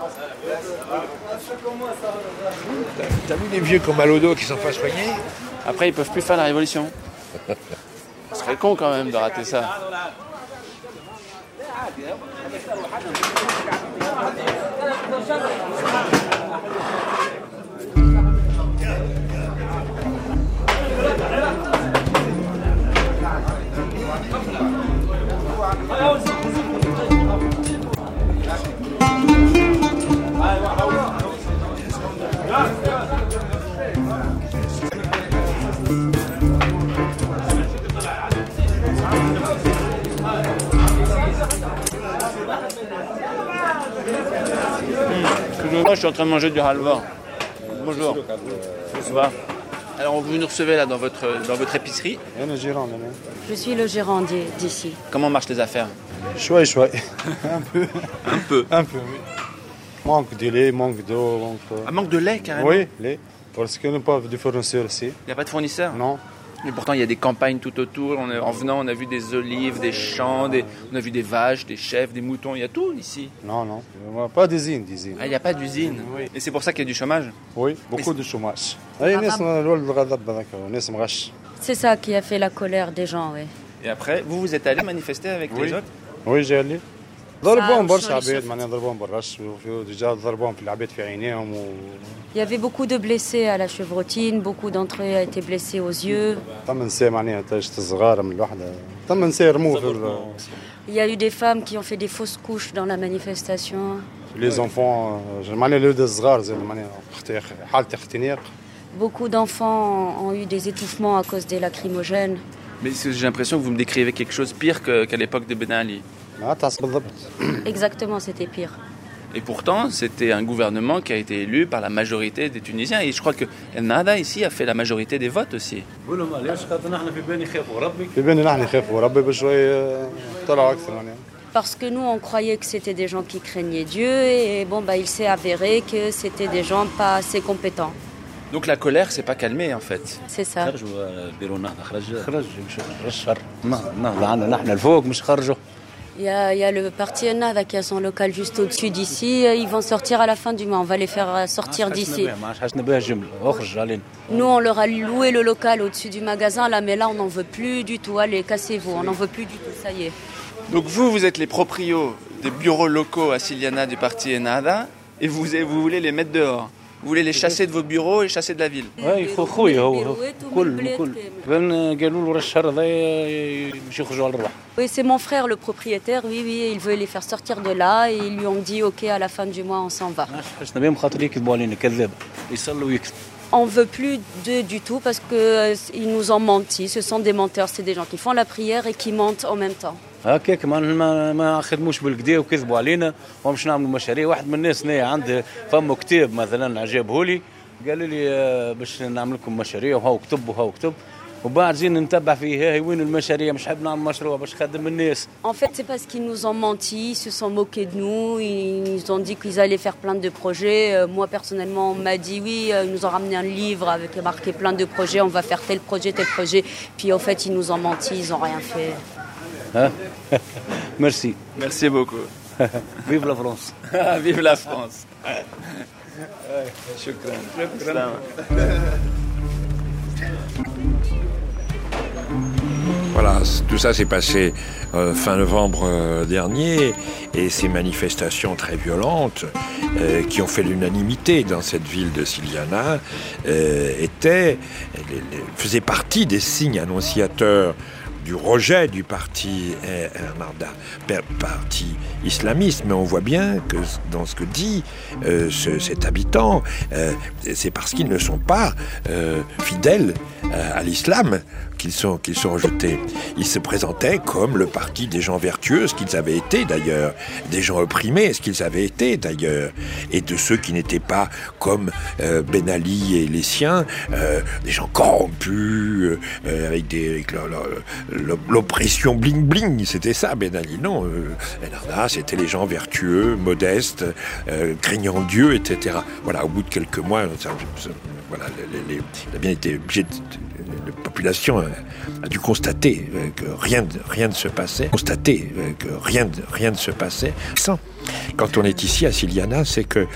T'as vu les vieux qui ont mal au dos, qui sont pas soignés? Après, ils peuvent plus faire la révolution. Ce serait con quand même de rater ça. Moi, je suis en train de manger du halva. Bonjour. Bonsoir. Alors, vous nous recevez là dans votre épicerie. Je suis le gérant d'ici. Comment marchent les affaires? Chouette. Un peu. Un peu, oui. Manque de lait, manque d'eau. Un manque de lait, carrément? Oui, lait. Parce qu'on n'a pas de fournisseur ici. Il n'y a pas de fournisseur? Non. Mais pourtant, il y a des campagnes tout autour. En venant, on a vu des olives, des champs, on a vu des vaches, des chèvres, des moutons. Il y a tout ici. Non. Pas d'usine. Ah, il n'y a pas d'usine. Oui. Et c'est pour ça qu'il y a du chômage? Oui, beaucoup de chômage. C'est ça qui a fait la colère des gens, oui. Et après, vous êtes allé manifester avec les autres? Oui, j'ai allé. Il y avait beaucoup de blessés à la chevrotine, beaucoup d'entre eux ont été blessés aux yeux. Il y a eu des femmes qui ont fait des fausses couches dans la manifestation. Les enfants, beaucoup d'enfants ont eu des étouffements à cause des lacrymogènes. Mais j'ai l'impression que vous me décrivez quelque chose pire qu'à l'époque de Ben Ali. Exactement, c'était pire. Et pourtant, c'était un gouvernement qui a été élu par la majorité des Tunisiens. Et je crois que El Nahda ici a fait la majorité des votes aussi. Parce que nous, on croyait que c'était des gens qui craignaient Dieu. Et il s'est avéré que c'était des gens pas assez compétents. Donc la colère s'est pas calmée en fait. C'est ça. Il y a le parti Ennahda qui a son local juste au-dessus d'ici. Ils vont sortir à la fin du mois. On va les faire sortir d'ici. Nous, on leur a loué le local au-dessus du magasin. Là, mais là, on n'en veut plus du tout. Allez, cassez-vous. On n'en veut plus du tout. Ça y est. Donc vous êtes les proprios des bureaux locaux à Siliana du parti Ennahda et vous voulez les mettre dehors. Vous voulez les chasser de vos bureaux et chasser de la ville. Oui, c'est mon frère le propriétaire, oui, il veut les faire sortir de là et ils lui ont dit ok, à la fin du mois on s'en va. On ne veut plus d'eux du tout parce qu'ils nous ont menti, ce sont des menteurs, c'est des gens qui font la prière et qui mentent en même temps. هكاك ما خدموش بالكدا وكذبوا علينا ومش نعملوا مشاريع. واحد من الناس هنا عنده فمه كتاب مثلا عجبه لي قال لي باش نعمل لكم مشاريع وهاو كتب وبعد زين نتبع فيه هاي وين المشاريع مش حاب نعمل مشروع باش خدم الناس. En fait, c'est parce qu'ils nous ont menti, ils se sont moqués de nous, ils nous ont dit qu'ils allaient faire plein de projets. Moi personnellement, on m'a dit oui, ils nous ont ramené un livre avec marqué plein de projets, on va faire tel projet. Puis en fait, ils nous ont menti, ils ont rien fait. Merci. Merci beaucoup. Vive la France. Vive la France. Shukran. Voilà, tout ça s'est passé fin novembre dernier et ces manifestations très violentes qui ont fait l'unanimité dans cette ville de Siliana faisaient partie des signes annonciateurs du rejet du parti Ennahda, parti islamiste. Mais on voit bien que dans ce que dit cet habitant, c'est parce qu'ils ne sont pas fidèles à l'islam qu'ils sont rejetés. Ils se présentaient comme le parti des gens vertueux, ce qu'ils avaient été d'ailleurs, des gens opprimés, ce qu'ils avaient été d'ailleurs, et de ceux qui n'étaient pas comme Ben Ali et les siens, des gens corrompus, avec l'oppression bling-bling, c'était ça Ben Ali. Non, Ennahda, c'était les gens vertueux, modestes, craignant Dieu, etc. Voilà, au bout de quelques mois, voilà, il a bien été obligé la population a dû constater que rien ne se passait. Quand on est ici à Siliana, c'est que